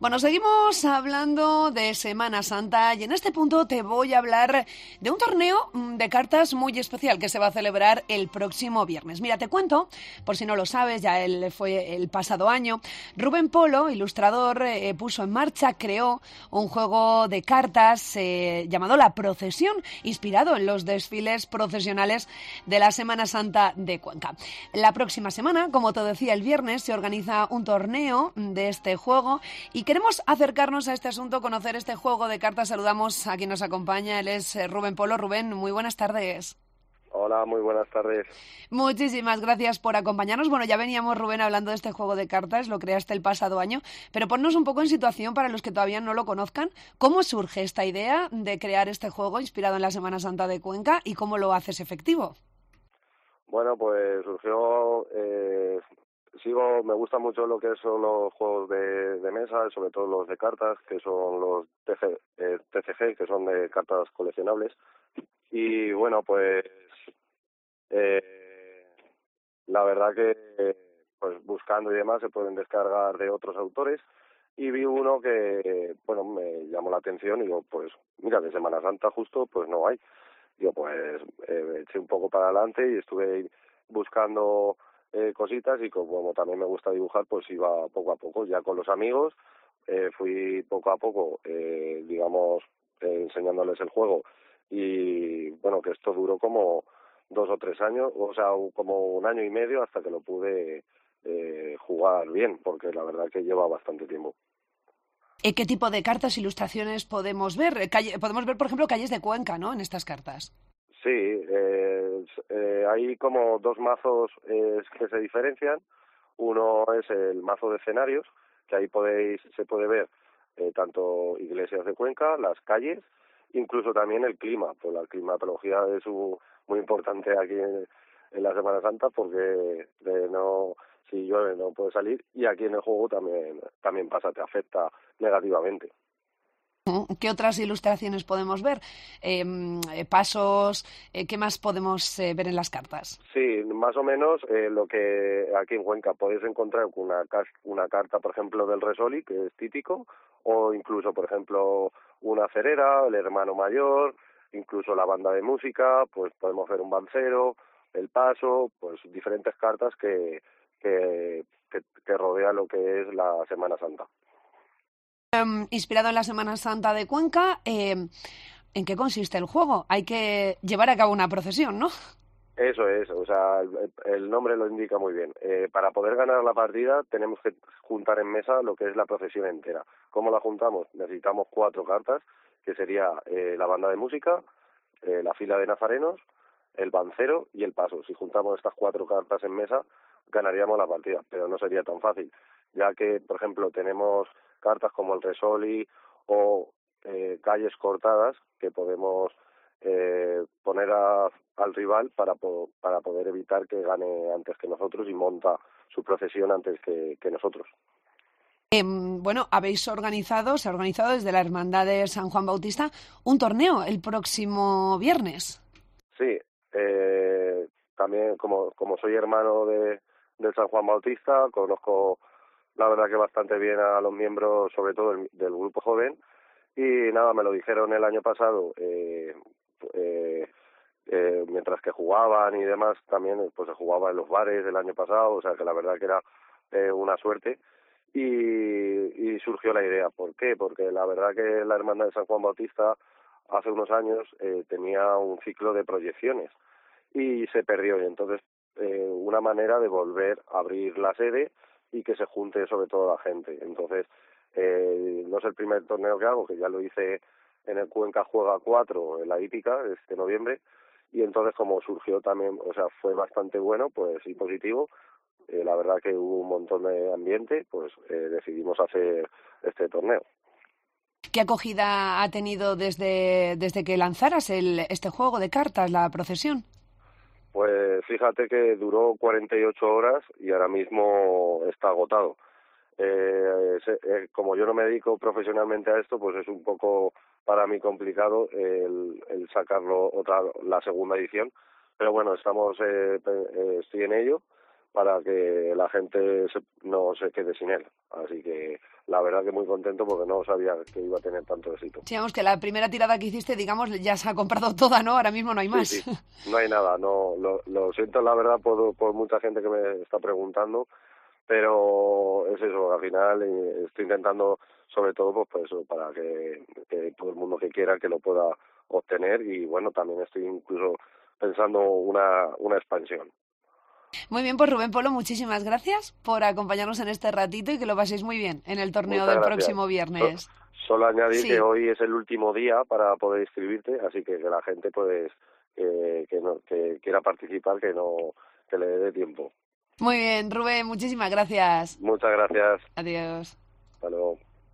Bueno, seguimos hablando de Semana Santa y en este punto te voy a hablar de un torneo de cartas muy especial que se va a celebrar el próximo viernes. Mira, te cuento, por si no lo sabes, ya fue el pasado año, Rubén Polo, ilustrador, puso en marcha, creó un juego de cartas llamado La Procesión, inspirado en los desfiles procesionales de la Semana Santa de Cuenca. La próxima semana, como te decía, el viernes se organiza un torneo de este juego y queremos acercarnos a este asunto, conocer este juego de cartas. Saludamos a quien nos acompaña, él es Rubén Polo. Rubén, muy buenas tardes. Hola, muy buenas tardes. Muchísimas gracias por acompañarnos. Bueno, ya veníamos, Rubén, hablando de este juego de cartas, lo creaste el pasado año, pero ponnos un poco en situación para los que todavía no lo conozcan. ¿Cómo surge esta idea de crear este juego inspirado en la Semana Santa de Cuenca y cómo lo haces efectivo? Bueno, pues surgió, me gusta mucho lo que son los juegos de mesa, sobre todo los de cartas, que son los TCG, que son de cartas coleccionables. Y bueno, pues eh, la verdad que pues buscando y demás se pueden descargar de otros autores y vi uno que, bueno, me llamó la atención y digo, pues mira, de Semana Santa justo pues no hay. Yo pues eché un poco para adelante y estuve buscando cositas y como también me gusta dibujar, pues iba poco a poco, ya con los amigos, fui poco a poco, digamos, enseñándoles el juego y bueno, que esto duró como 2 o 3 años, o sea, como un año y medio hasta que lo pude jugar bien, porque la verdad que lleva bastante tiempo. ¿Qué tipo de cartas, ilustraciones podemos ver? Podemos ver, por ejemplo, calles de Cuenca, ¿no?, en estas cartas. Sí, hay como dos mazos que se diferencian. Uno es el mazo de escenarios, que ahí se puede ver tanto iglesias de Cuenca, las calles, incluso también el clima. Pues la climatología es muy importante aquí en la Semana Santa porque no, si llueve no puede salir y aquí en el juego también pasa, te afecta negativamente. ¿Qué otras ilustraciones podemos ver? Pasos, ¿qué más podemos ver en las cartas? Sí, más o menos lo que aquí en Cuenca podéis encontrar una carta, por ejemplo, del Resoli, que es típico, o incluso, por ejemplo, una cerera, el hermano mayor, incluso la banda de música, pues podemos ver un bancero, el paso, pues diferentes cartas que rodean lo que es la Semana Santa. Inspirado en la Semana Santa de Cuenca, ¿en qué consiste el juego? Hay que llevar a cabo una procesión, ¿no? Eso es, o sea, el nombre lo indica muy bien. Para poder ganar la partida tenemos que juntar en mesa lo que es la procesión entera. ¿Cómo la juntamos? Necesitamos 4 cartas, que sería la banda de música, la fila de nazarenos, el bancero y el paso. Si juntamos estas 4 cartas en mesa, ganaríamos la partida, pero no sería tan fácil, ya que, por ejemplo, tenemos cartas como el Resoli o calles cortadas que podemos poner al rival para poder evitar que gane antes que nosotros y monta su procesión antes que nosotros. Bueno, se ha organizado desde la Hermandad de San Juan Bautista un torneo el próximo viernes. Sí, también como soy hermano del San Juan Bautista, conozco la verdad que bastante bien a los miembros, sobre todo del grupo joven, y nada, me lo dijeron el año pasado, eh, mientras que jugaban y demás, también pues se jugaba en los bares el año pasado, o sea que la verdad que era una suerte y surgió la idea. ¿Por qué? Porque la verdad que la Hermandad de San Juan Bautista hace unos años tenía un ciclo de proyecciones y se perdió y entonces una manera de volver a abrir la sede y que se junte sobre todo la gente. Entonces no es el primer torneo que hago, que ya lo hice en el Cuenca Juega 4 en la hípica este noviembre y entonces como surgió también, o sea, fue bastante bueno, pues y positivo, la verdad que hubo un montón de ambiente, pues decidimos hacer este torneo. ¿Qué acogida ha tenido desde que lanzaras este juego de cartas, la procesión? Pues fíjate que duró 48 horas y ahora mismo está agotado. Como yo no me dedico profesionalmente a esto, pues es un poco para mí complicado el sacarlo la segunda edición, pero bueno, estoy en ello para que la gente no se quede sin él. Así que la verdad que muy contento porque no sabía que iba a tener tanto éxito. Sí, vamos, que la primera tirada que hiciste, digamos, ya se ha comprado toda, ¿no? Ahora mismo no hay más. Sí, no hay nada, no, lo siento la verdad por mucha gente que me está preguntando, pero es eso, al final estoy intentando sobre todo pues eso, para que todo el mundo que quiera que lo pueda obtener y bueno, también estoy incluso pensando una expansión. Muy bien, pues Rubén Polo, muchísimas gracias por acompañarnos en este ratito y que lo paséis muy bien en el torneo Muchas del gracias. próximo viernes. Solo añadir que Sí, hoy es el último día para poder inscribirte, así que la gente pues que quiera participar que le dé tiempo. muy bien, Rubén, muchísimas gracias. Muchas gracias. Adiós. Hasta luego.